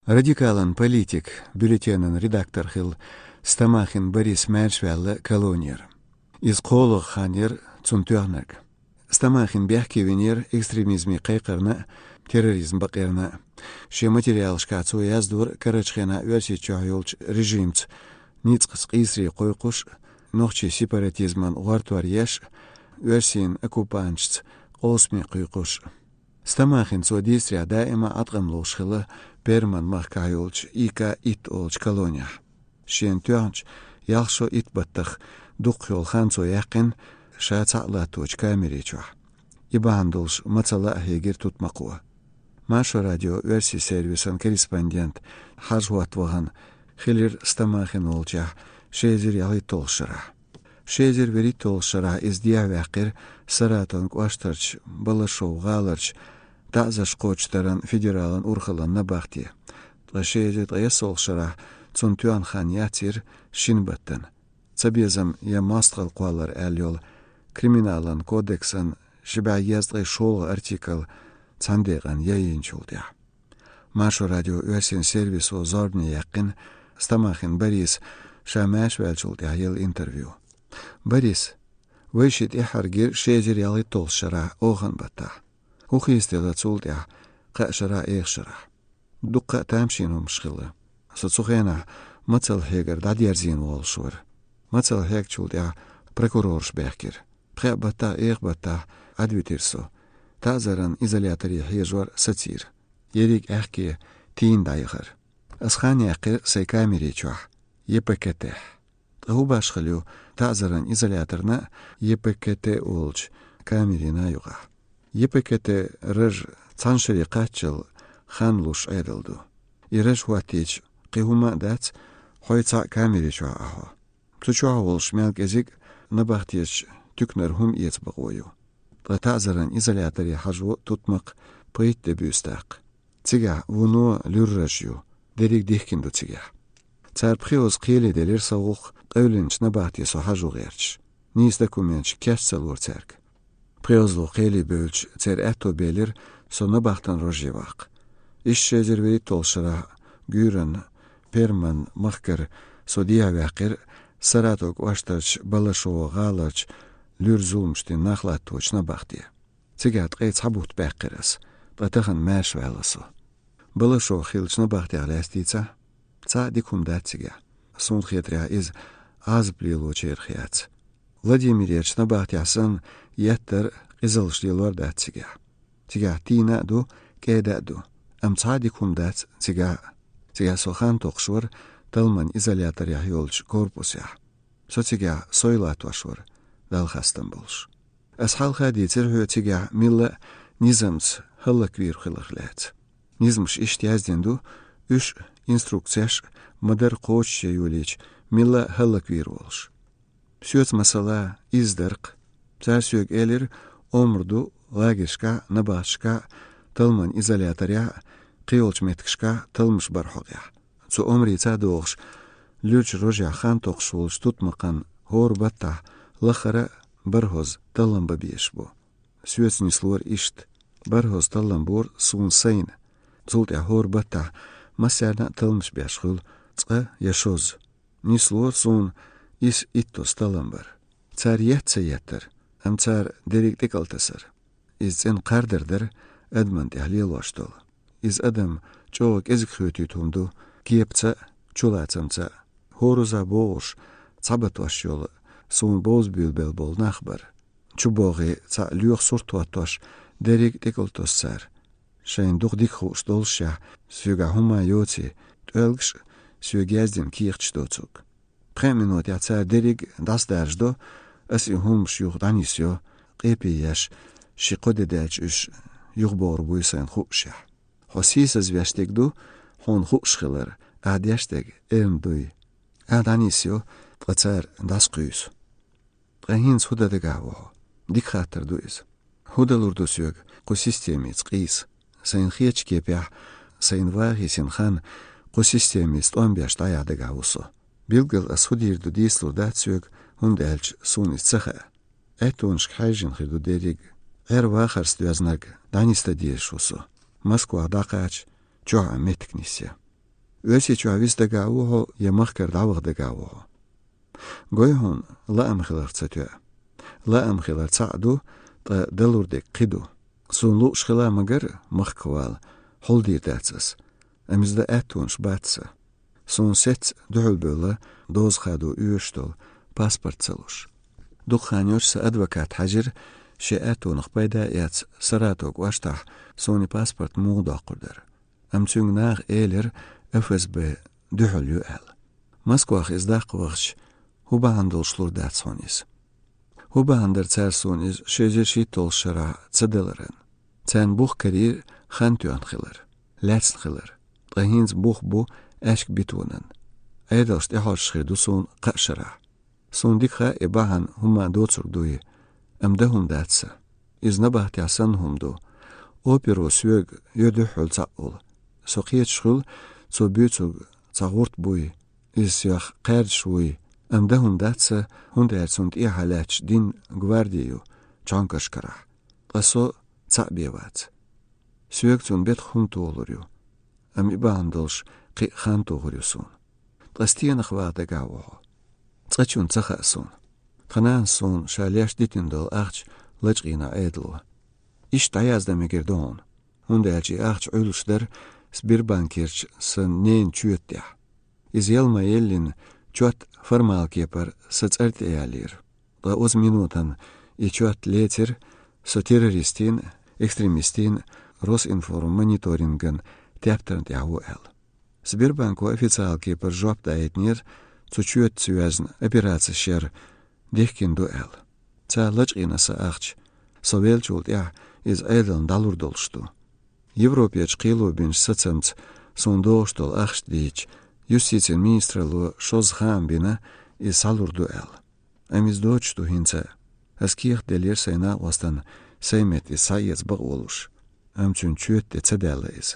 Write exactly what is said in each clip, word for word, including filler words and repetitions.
Радикален политик, бюллетенен редактор хил Стамахин Борис Мärшвälä колониер. Из қолы ханер цунтуанак. Стамахин бяхкевенер экстремизми қайқырна, терроризм бақырна. Ше материал шкацу яздур карачхена версичахюлч режимц. Ницқс қисри қойқуш, нохчи сепаратизман уартуар яш, версин оккупанчц, қолсми қойқуш. Стамахин содействия даима атқамлушхылы перман махкаюлч ика ит олч колония. Шен тюанч ялшо ит баттах духюл ханцо яқин шаацаалатуч камеричуа. Ибандулш мацала хегер тутмақуа. Маша радио верси сервисан корреспондент хажуатваган хилер Стамахин олча шезер яли толшара. Шезер вери толшара из диавяқир саратон кваштарч балашоу галарч тазаш қочтаран федералан урхалан набахти. Шезер ясолшара цунтуан хан ятир шинбаттан. Цабезам я мастгал қуалар әлйол криминалан кодексан шиба яздгай шол артикл цандеган яйин чулдя. Машу радио версин сервису зорбни яқин Стамахин Борис Мärшвälä чулдя ел интервью. Борис, вышит ихаргир шезер яли толшара оған бата. Ухистела чулдя қашара эхшара. Дукка тамшинум шхилы. Соцухена мацал хегер дадьярзин волшур. Мацал хег чулдя прокурорш бехкер. Пребата эхбата адвитирсо. Тазаран изоляторе хежвар сатир. Ерик эхке тин дайгар. Асхан яқи сайкамери чуах. ЕПКТ. Губашхалю тазаран изоляторна ЕПКТ олч камерина юга. ЕПКТ рыж цаншери қачыл ханлуш айдылду. И рыж хуатич қихума дац хойца камери чуа ахо. Птучуа олш мелгезик набахтич тюкнер хум ец бағою. Тазаран изоляторе хажу тутмақ пыйтте бюстақ. Цига вуну люрражю. Дерик дихкинду цига. Цар приоз қиели делер сауқ қөвленч набахти со хажу ғерч. Низ документч кәшсал ур церк. Приозлу қиели бөлч цер әтто белер со набахтан рожевақ. Иш шезервери толшыра гүрін перман мақкар со диавяқир сараток ваштарч балашуа ғаларч люр зулмштин нахлаттуч набахти. Цигат қейц хабут бәққирас. Батахан Märшвälä. Балашуа хилч набахти ғлястица. Ца дикум датсига. Сон хетря из азблилу черхияц. Владимирич набахтясан яттер изалшлилуар датсига. Тига тина ду кеда ду. Ам ца дикум датс тига. Тига сохан тоқшур талман изолятор яхиолч корпуся. Со тига сойлат вашур далхастан болш. As халха дитер хö тига милла низамц хыллаквир хылахлят. Низмш иштязден ду үш инструкцияш мадер қочче юлич милла хыллаквир болш. Сөз масала издырқ. Цар сөг элер омрду лагишка набашка талман изоляторя қиолч меткшка талмыш бархоғя. Цу омри цадоғш люч рожа хан тоқшулш тутмақан хор бата лахара бархоз талам бабиеш бу. Сөз нислуар ишт. Бархоз талам бур сун сайн. Цултя хор бата масяна талмыш бяшхул цқа яшоз. Нислуар сун ис иттос талам бар. Цар ятса яттар. Ам цар дерик декалтасар. Из цен қардырдыр адман тәхлил ваштол. Из адам чоғық ezik хөті тумду кепца чулацамца. Хоруза боғыш цабат ваш жолы. Сун боз бюлбел бол нахбар. Чубоғы ца люх суртуаттош дерик декалтос сар. Шайн дух дикхуш долша сюга хума йоци төлгш сюгязден киехч доцук. Преминут я цар дерик дасдаждо аси хумш юх данисё қепияш шиқоде дач үш юғбор буйсан хупша. Хосис аз вяштегду хон хупшхилар адяштег эрмдуй. Аданисё тлацар дасқюс. Трахин судадегаво. Дикхатар дуйс. Худалурдусёг қосистемиц қис. Сайн хеч кепя сайн вахи синхан қосистемиц томбяш таядегавусо. Билгэл аз худирду дислу датсёг хундэлч сунис цаха. Этунш хайжин хиду дериг эр вахарс дязнаг даниста диешусо. Москва дакач чоа меткнисе. Ösi çavis de gawo ya mahkar dawg de gawo. Goyhon la am khilar tsatya. La am khilar tsadu ta dalurde qidu. Sunlu shkhila magar mahkwal holdir datsas. Amizda atun shbatsa. Sun set duhulbula doz khadu üstol pasport tsalush. Dukhanyosh sa advokat hajir she'atun khbayda yats saratog washtah suni pasport muğda qurdar. Amtsung nag eler F S B duhul yu'al. Moskvah izdaq waqsh huba handel shlur datsonis. Huba handel tsarsonis sheze shitol shara tsadelaran. Tsan buch karir khantuan khilar. Lats khilar. Tahins buch bu ashk bitunan. Edelst ehol shkhidu sun qashara. Sun dikha ebahan huma dotsur duyi. Amdahum datsa. Iznabah tiasan humdu. Opero sweg yoduhul tsa'ul. Soqiyat shkhul so bützug zagurt bui. Is yach qerd shwi. Amdahum datsa hunderts und ihr halach din gwardiyu chankashkara. Qaso tsa'biewat. Sweg zum bet khumtu oluryu. Am ibandolsh qi khantu guryusun. Qastien khwada gawo. Tsachun tsakhasun. Khanan son shaliash ditindol arch lachqina edlo. Ish tayazda megirdon. Hunderchi arch ulshder Sberbankirch san nen chütya. Iz yelma yellin chot formal kepar satsart ealir. Da oz minutan i chot leter so terroristin, ekstremistin Rosinform monitoringen tepternt jahu el. Sberbanko официал kepar job da etnir zu chüt zwesen operatsia sher dihkin do el. Tsa lachqina sa arch so welchult ja iz edeln dalur dolstu. Европеч qilubin satsamts sondostol axdich justitia ministralu shozhambina i salurdu el. Amiz dochtu hinsa askir delir sena wastan seymet i sayets bagolush. Amchun chütte tsadalais.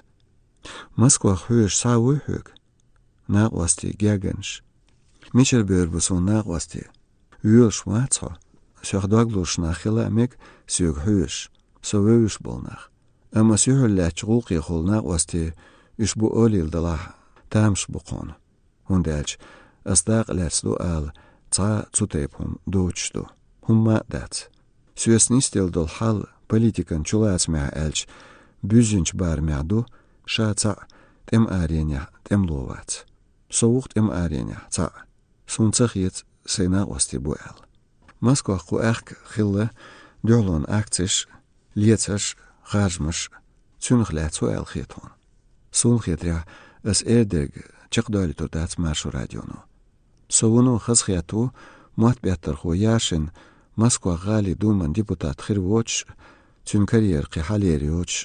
Moskva hösh sawu hög. Naqwasti gagansh. Michel Berbuson naqwasti. Üel schwarzo. Sjördaglush nachila amek sög hösh. So wösh bolnach. Ama sühüllach ruqi khulna wasti ishbu olil dalah tamsh buqon. Hundach asdaq latslu al tsa tsutepum dochtu. Humma dat. Süesnistel dol hal politikan chulats ma elch büzinch bar madu shatsa tem arenya tem lovat. Sovucht em arenya tsa. Suntsakhiet sena wasti bu al. Moskva qu akh khilla dolon aktish lietsash Gajmash tsunkhlat so el khiton. Sun khitra as erdeg chiqdali to tats marshu radiono. Sovuno khaskhiyatu matbetter khu yashin Moskva gali duman deputat khirwoch tsunkarier qihalerioch.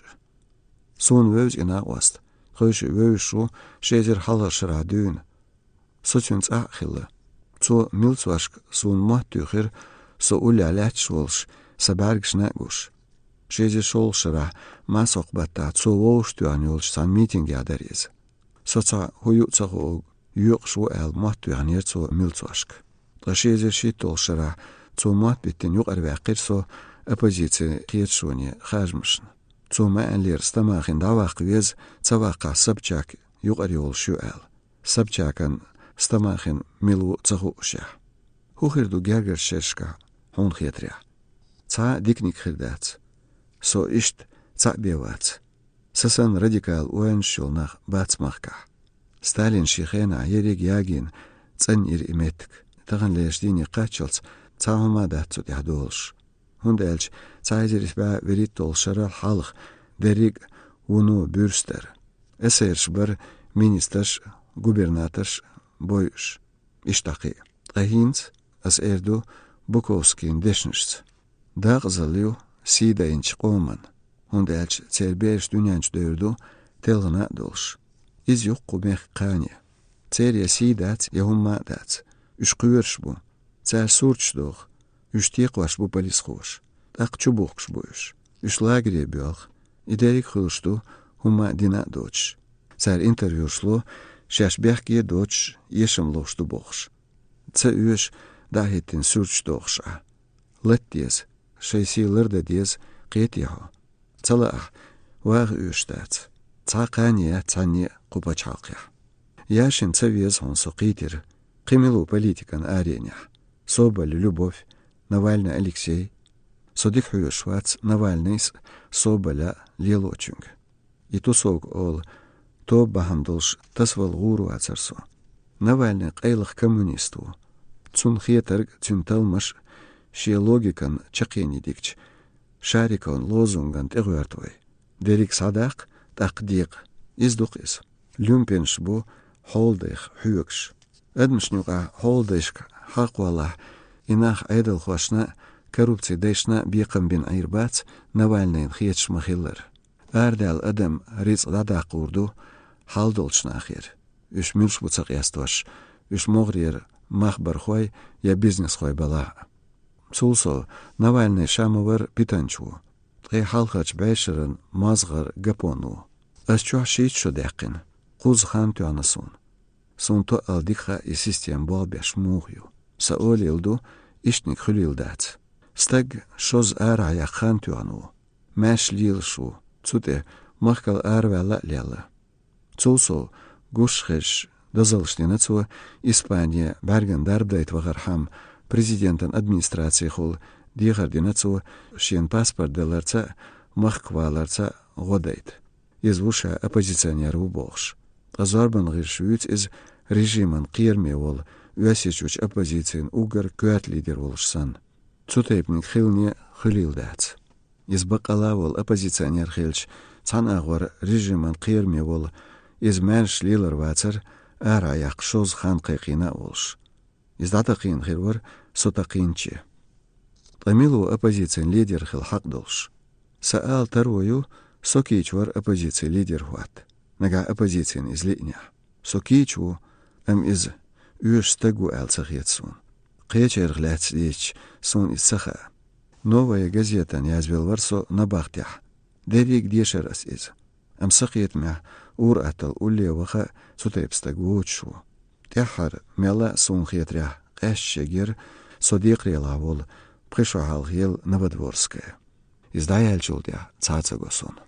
Sun vöz ina wast. Khosh vözshu shezer halash radun. Sochuns akhilla. So milswashk sun mattukhir so ulalachwolsh sabargshnagush. Sheze sholshara masoqbatta tsovoshtuanyolsh san meeting yadariz. Soca huyutsago yuqshu el mattuanir tso miltswashk. Sheze shitolshara tso matbitin yuqarvaqir so opposition qiyetshuni khajmishn. Tso ma'anlir stamakhin dawaqviz tsawaqa sabchak yuqariolshu el. Sabchakan stamakhin milu tsahushya. Hukhirdu gerger sheshka hon khietra. Tsa diknik khirdats. So isht tsa'bewats. Sasan radikal uanshul nach batsmachka. Stalin shikhena yerig yagin tsan ir imetk. Tagan leeshdini qachels tsahuma datsut yahdolsh. Hundelch tsaiziris ba veritol sharal halq derig unu bürster. Esersh bar ministers gubernators boyush. Ishtaqi. Ahins as erdu Bukovskin deshnish. Daqzaliu Sida inch qoman. Hundelch tserbesh dünyanch dördü telgna dolsh. Iz yok qubeh qani. Tserya sidat yahumma dat. Üç qüversh bu. Tser surch doch. Üç tiqwash bu polis xosh. Aqchu buqsh bush. Üç lagri byoq. Iderik khulshtu humma dina doch. Tser interviewshlo shashbehki doch yeshim loshtu boqsh. Tse üş dahitin surch doqsha. Letties Shaysilarda diz qetiho. Tsala wag üstat. Tsaqaniya tsani qubachaqya. Яшин цавез он соқитер. Қимилу политикан аренях. Соболь Любовь, Навальный Алексей. Содик Хуюшвац, Навальный Соболя Лилочунг. И тусог ол то бахандолш тасвал гуру ацарсо. Навальный қайлық коммунисту. Цун хетарг цюнталмаш ши логикан чақени дикч. Шарикон лозунган тегуартвай. Дерик садақ тақдиқ издуқис. Люмпенш бу холдайх хуюкш. Эдмшнюға холдайшк хақвалах инах айдал хвашна коррупция дэшна биқамбин айрбац Навальный хетш махиллар. Ардал адам риц дадақ урду халдолчна ахир. Үш мюлш буцақ ястваш. Үш моғрир махбар хой я бизнес хой бала. Сулсо Навальный шамовар питанчу. Тғай халқач байшырын мазғар гапону. Асчух шиит шо дәқин. Қуз хан туанасун. Сунто алдиха и систем болбяш мухью. Саоли илду ишник хулилдац. Стаг шоз ара я хан туану. Мәш лил шу. Цуте махкал арвала ляла. Цулсо гушхеш дозалштинацу Испания Берген дарбдайт вагархам президентан администрации хул дигардинацу шен паспорт деларца махкваларца годайт. Извуша оппозиционер уболш. Азарбан гиршуиц из режиман қирме ол уәсечуч оппозициин угар көәт лидер олшсан. Цутайпник хилне хилилдац. Из бақала ол оппозиционер хилч цан ағвар режиман қирме ол из мәнш лилар вацар ар аяқ шоз хан қиқина олш. Из датақин хирвар сотақинче. Тамилу оппозициин лидер хил хақ долш. Саал тарвою сокичвар оппозиции лидер хуат. Нага оппозициин из линя. Сокичву ам из уж стагу алцахетсун. Қечер глац лич сон из саха. Новая газета не азвелвар со набахтях. Дерик дешерас из. Ам сахет мя ур атал улле ваха сутайпстагу чу. Тяхар мела сон хетря қэшшегер содиқ релавол пришахал хел Новодворская. Издаяльчулдя цацагосон.